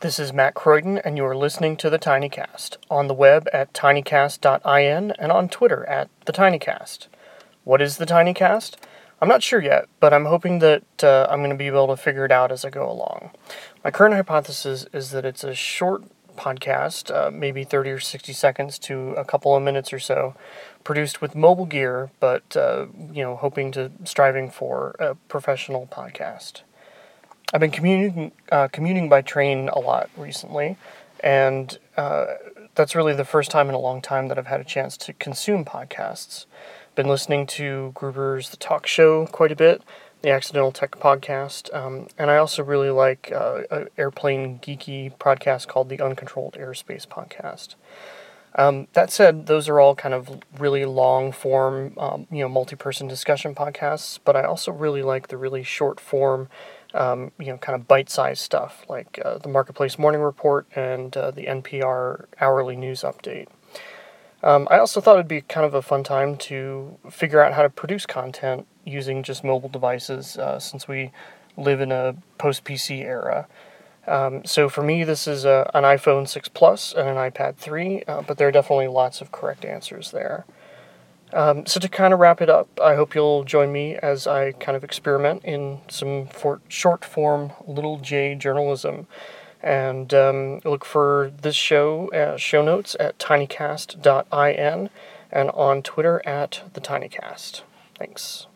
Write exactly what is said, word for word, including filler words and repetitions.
This is Matt Croydon, and you are listening to The TinyCast, on the web at tinycast dot in and on Twitter at The TinyCast. What is The TinyCast? I'm not sure yet, but I'm hoping that uh, I'm going to be able to figure it out as I go along. My current hypothesis is that it's a short podcast, uh, maybe thirty or sixty seconds to a couple of minutes or so, produced with mobile gear, but, uh, you know, hoping to, striving for a professional podcast. I've been commuting, uh, commuting by train a lot recently, and uh, that's really the first time in a long time that I've had a chance to consume podcasts. Been listening to Gruber's The Talk Show quite a bit, the Accidental Tech podcast, um, and I also really like uh, an airplane geeky podcast called the Uncontrolled Airspace podcast. Um, that said, those are all kind of really long-form, um, you know, multi-person discussion podcasts, but I also really like the really short-form, um, you know, kind of bite-sized stuff, like uh, the Marketplace Morning Report and uh, the N P R Hourly News Update. Um, I also thought it'd be kind of a fun time to figure out how to produce content using just mobile devices, uh, since we live in a post-P C era. Um, so for me, this is a, an iPhone six Plus and an iPad three, uh, but there are definitely lots of correct answers there. Um, so to kind of wrap it up, I hope you'll join me as I kind of experiment in some for short-form little J journalism. And um, look for this show, uh, show notes at tinycast dot in and on Twitter at the TinyCast. Thanks.